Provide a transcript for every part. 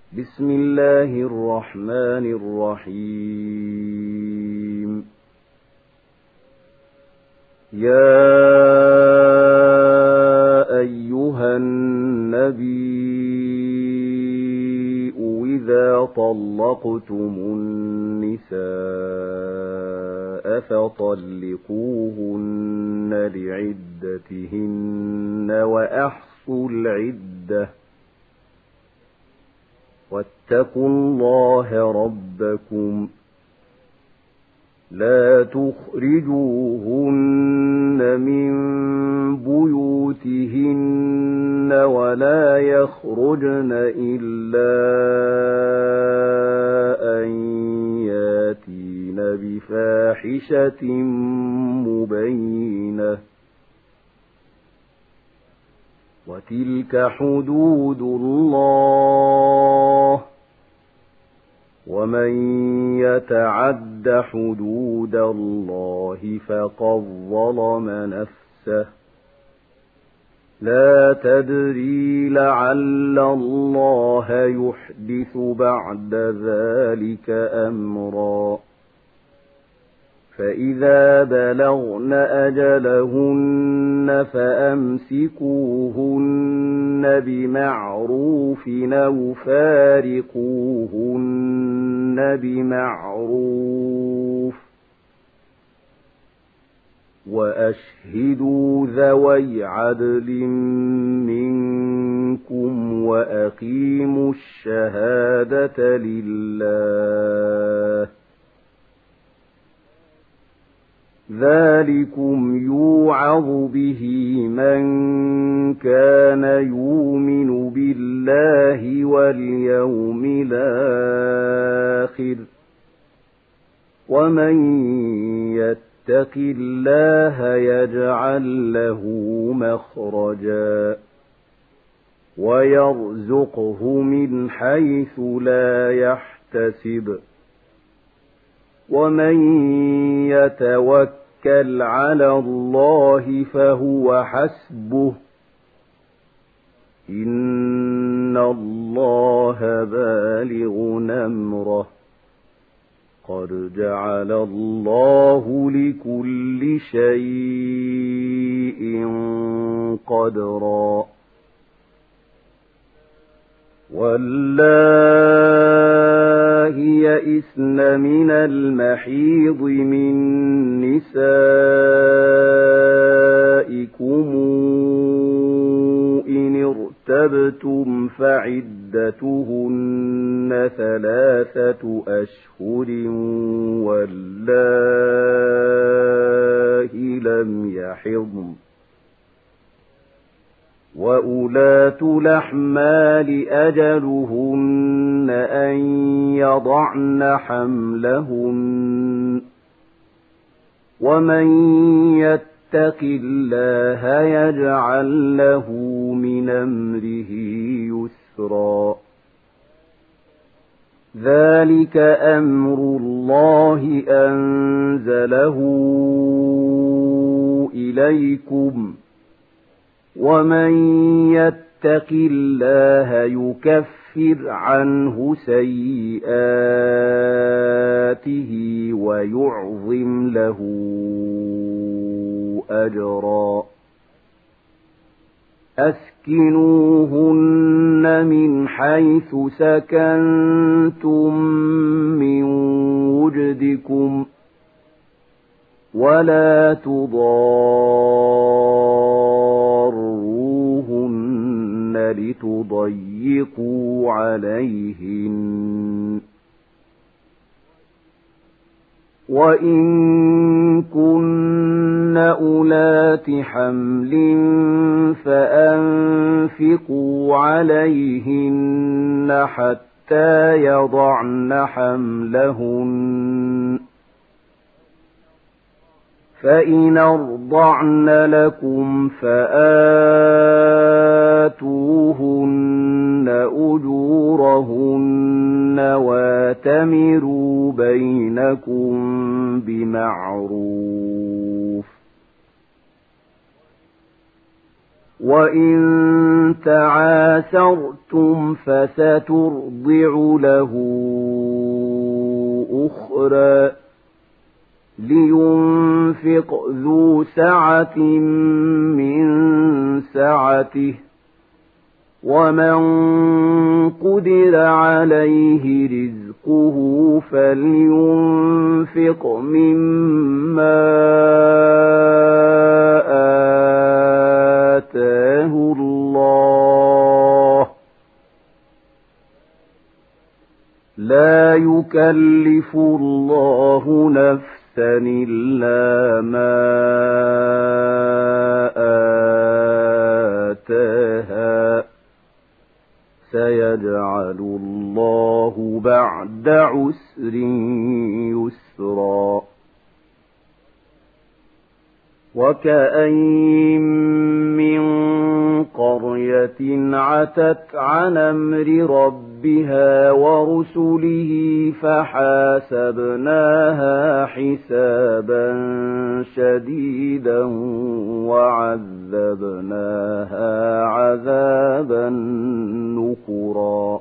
بسم الله الرحمن الرحيم. يا أيها النبي إذا طلقتم النساء فطلقوهن لعدتهن وأحصوا العدة واتقوا الله ربكم لا تخرجوهن من بيوتهن ولا يخرجن إلا أن ياتين بفاحشة مبينة وتلك حدود الله ومن يتعد حدود الله فقد ظلم نفسه لا تدري لعل الله يحدث بعد ذلك أمرا فإذا بلغن أجلهن فأمسكوهن بمعروف أو فارقوهن بمعروف وأشهدوا ذوي عدل منكم وأقيموا الشهادة لله ذلكم يوعظ به من كان يؤمن بالله واليوم الآخر ومن يتق الله يجعل له مخرجا ويرزقه من حيث لا يحتسب ومن يتوكل على الله فهو حسبه إن الله بالغ أمره قد جعل الله لكل شيء قدرا واللائي يئسن من المحيض من نسائكم إن ارتبتم فعدتهن 3 أشهر واللائي لم يحضن وأولاة الأحمال أجلهن أن يضعن حملهن ومن يتق الله يجعل له من أمره يسرا ذلك أمر الله أنزله إليكم ومن يتق الله يكفر عنه سيئاته ويعظم له أجرا أسكنوهن من حيث سكنتم من وجدكم ولا تضاروهن لتضيقوا عليهن وإن كن أولات حمل فأنفقوا عليهن حتى يضعن حملهن فإن أرضعن لكم فآتوهن أجورهن واتمروا بينكم بمعروف وإن تعاسرتم فسترضع له أخرى لينفق ذو سعة من سعته ومن قدر عليه رزقه فلينفق مما آتاه الله لا يكلف الله نفسا إلا ما آتاها سيجعل الله بعد عسر يسرا وكأين من قرية عتت عن أمر ربها ورسله فحاسبناها حسابا شديدا وعذبناها عذابا نكرا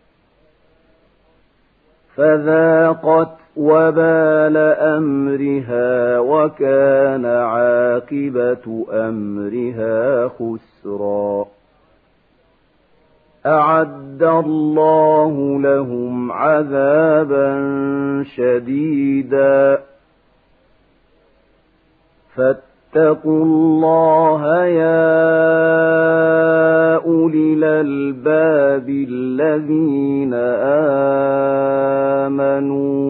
فذاقت وبال أمرها وكان عاقبة أمرها خسرا أعد الله لهم عذابا شديدا فاتقوا الله يا أولي الألباب الذين آمنوا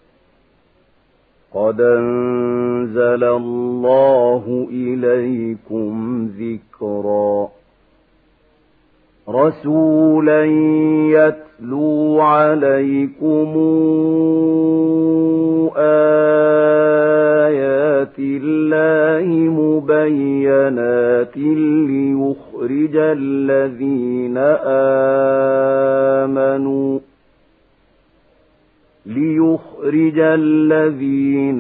قد أنزل الله إليكم ذكرا رسولا يتلو عليكم آيات الله مبينات ليخرج الذين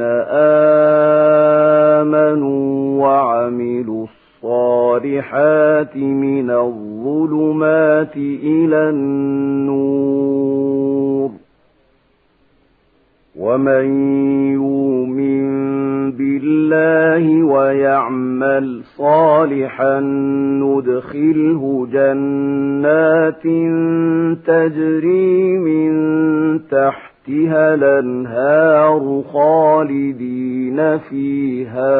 آمنوا وعملوا الصالحات من الظلمات إلى النور ومن يؤمن بالله ويعمل صالحا ندخله جنات تجري من تحتها الأنهار خالدين فيها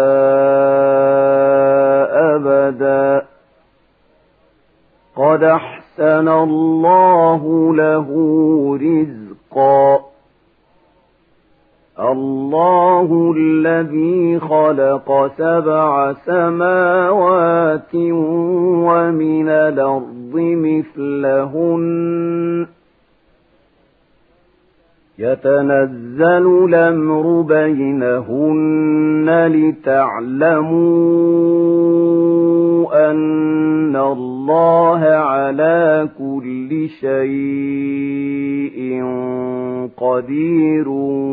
أبدا قد أحسن الله له رزقا الله الذي خلق 7 سماوات ومن الأرض مثلهن يتنزل الأمر بينهن لتعلموا أن الله على كل شيء قدير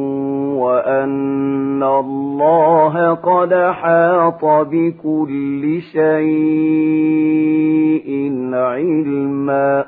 وأن الله قد حاط بكل شيء علما